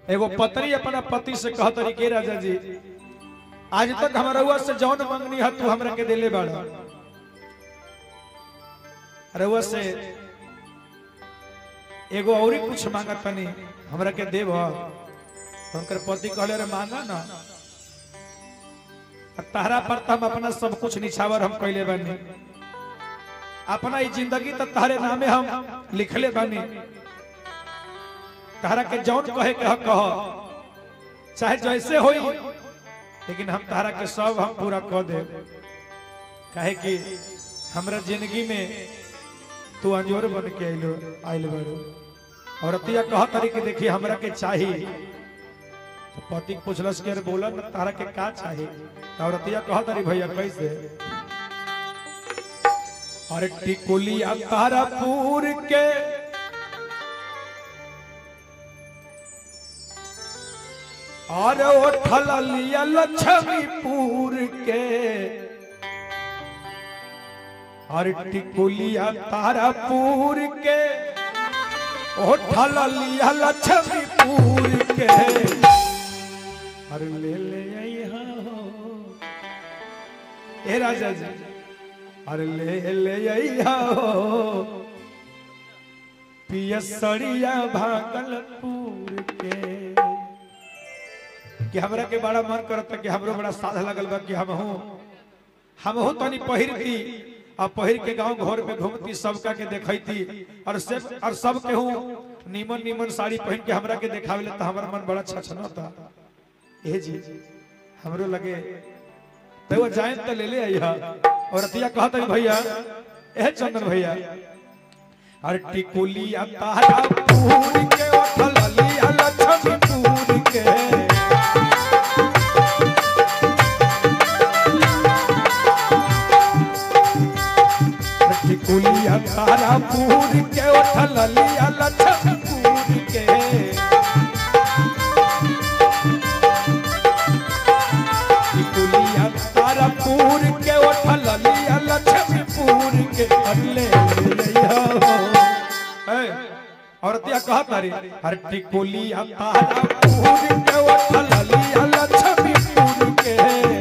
एगो पत्नी अपना पति से कह तरी के राजा जी आज तक हमारा हुआ से जौन मंगनी है तू हमरा के देले बाड़ा रउआ से एगो और कुछ मांगत तनी हमरा के देव उनकर पति कहले रे मांगा ना तारा पर हम अपना सब कुछ निछावर हम कहले बानी अपना ई जिंदगी तो तारे नामे हम लिखले बानी तारा के जौन कहे के कह चाहे जैसे होई लेकिन हम तारा के सब हम पूरा कर दे काहे कि हमरा जिंदगी में तू अंजोर बन के आइल बारू और अतिया कह तरी के देखी हमरा के चाहिए तो पति पूछलस के बोला न तारा के का चाहिए और अतिया कह तरी भैया कैसे अरे टिकुलिया तारापुर के और उठल लिया लक्ष्मीपुर के और टिकुलिया तारापुर के उठल लिया लक्ष्मीपुर के अरे ले यहाँ हो ए राजा जी अरे ले यहाँ हो पियसरिया भागलपुर के कि हमरा के बड़ा मन करता कि हमरो बड़ा साध लगल बा कि हम हो तनी पहिरती और पहिर के गांव घर में घूमती सबका के देखती और सब के हूँ नीमन नीमन साड़ी पहन के हमरा के देखावेले तो हमारा मन बड़ा छछनता ए जी हमरो लगे तो वो जाए तो ले आइहा और अतिया कहता है भैया ए चंदन भैया और टिकुलिया तारापुर के उठल लिया लक्ष्मीपुर के टिकुलिया तारापुर के उठल लिया लक्ष्मीपुर के टिकुलिया तारापुर के उठल लिया लक्ष्मीपुर के अगले और त्या कहा तारी हर टिकुलिया तारापुर के उठल लिया लक्ष्मीपुर के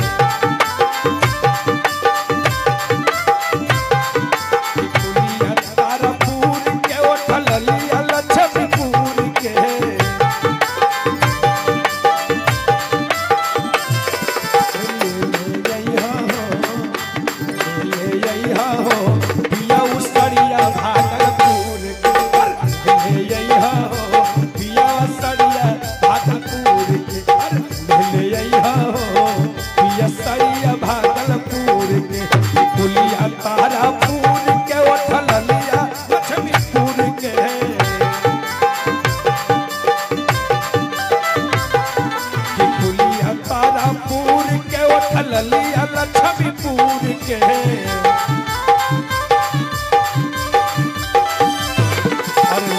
लिया लक्ष्मीपुर के अरे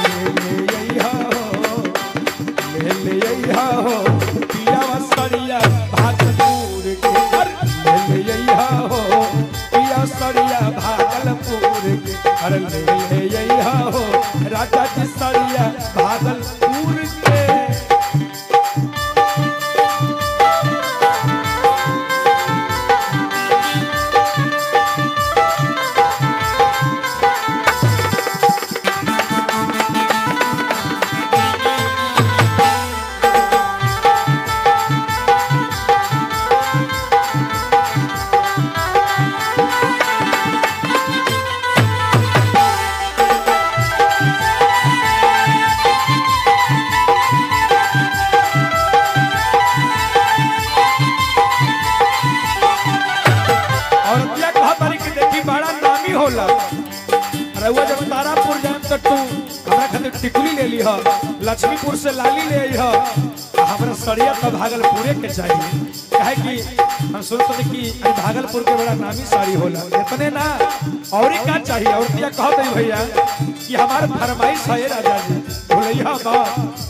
ले हो पिया सरिया भागलपुर के अरे ले हो पिया सरिया भागलपुर के अरे ले हो राजा जी सरिया भागलपुर के जब तारापुर जाए तो तू हमरा खातिर टिकुली ले ली लक्ष्मीपुर से लाली ले आई हमरा सरिया तो भागलपुर के चाहिए काहे कि हम सुनते कि भागलपुर के बड़ा नामी साड़ी होला इतने ना और का चाहिए और क्या कहत है भैया कि हमार फरमाइश है राजा जी भुलैया बा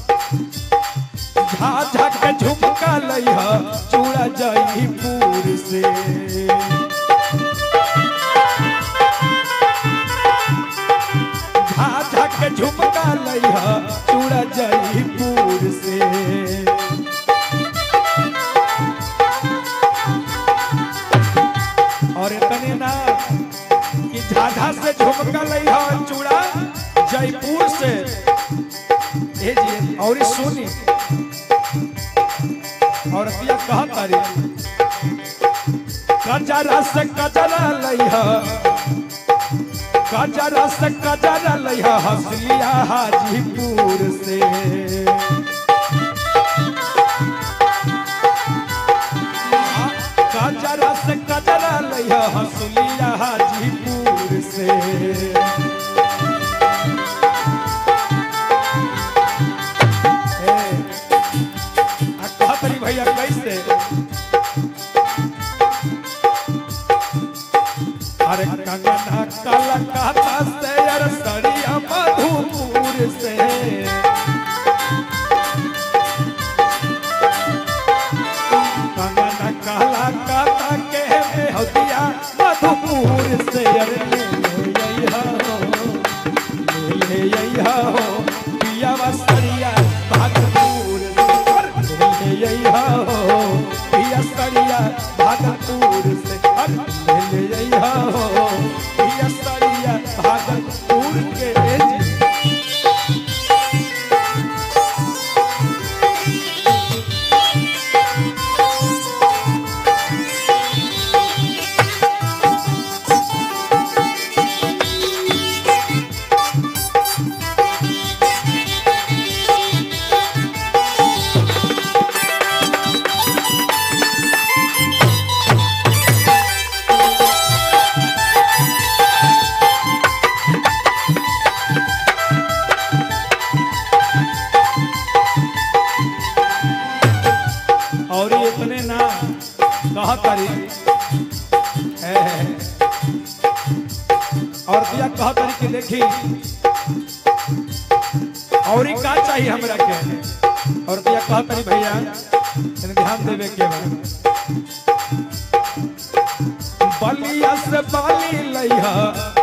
झाझा के झुमका लइहा चूड़ा जयपुर से झाझा के झुमका लइहा चूड़ा जयपुर से सुनी और पिया कहा तारी कजरा से कजरा लइहा कजरा से कजरा लइहा हसलिया हाजीपुर से कजरा से कजरा लइहा हसलिया हाजीपुर से भैया कैसे अरे कंगना काला काता से यार सरिया मधुपुर से कंगना काला काता के बेहदिया मधुपुर से यार ले हो पिया सरिया भागपुर यही हो पिया सरिया भागलपुर से यही हो पिया सरिया भागलपुर के और ये इतने ना कहा तारी और दिया कहा तारी की देखी और ही का चाहिए हमरा के और दिया कहा तारी भैया ध्यान देवे के बलिया से बाली लइहा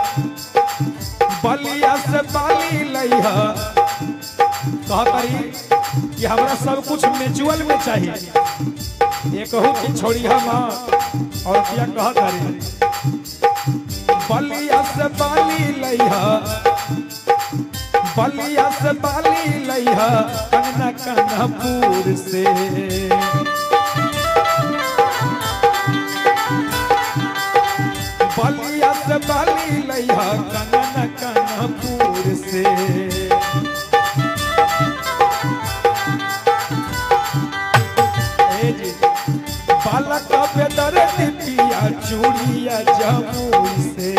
बलिया से बाली लइहा कहा तारी कि हमरा सब कुछ म्यूचुअल में चाहिए ये कहूँ कि छोड़ी हम और क्या कहा तारी बलिया से बाली लइहा बलिया से बाली लइहा कंगना कानपुर से बलिया से बाली लइहा कंगना कानपुर से बालक बेदर पिया चूड़िया जमुई से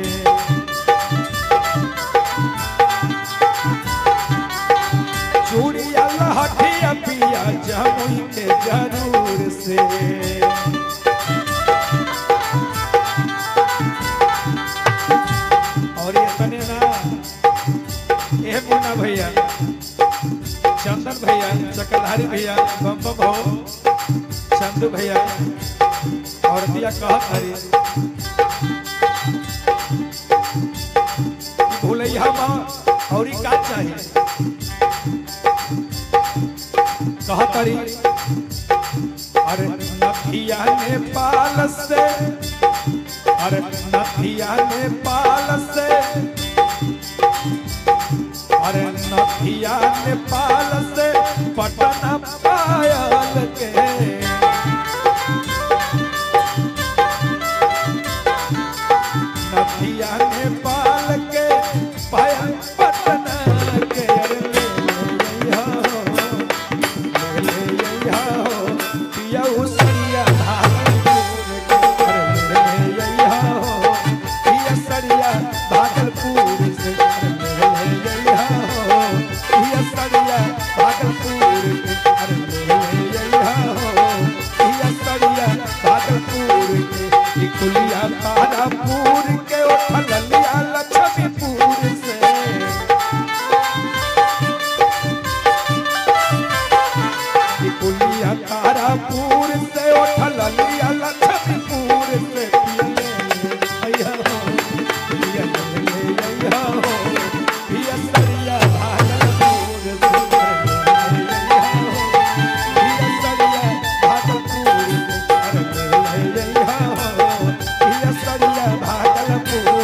चूड़िया लहठिया पिया जमुई के जरूर से और ये बने ना ये मुन्ना भैया चंदन भैया चक्रधारी भैया बम बम हो चंदू भैया और दिया कहा हरी भूलैया माँ और का चाहिए कहा तारी अरे नथिया नेपाल से अरे नथिया नेपाल से अरे नथिया नेपाल से पटना पायल के नथिया नेपाल के पायल पटना के पिया सरिया भागलपुर से पिया सरिया भागलपुर पिया सरिया भागलपुर के कुलिया तारापुर के उठलिया लक्ष्मीपुर से कुलिया तारापुर से उठलिया लक्ष्मीपुर से भागलपुर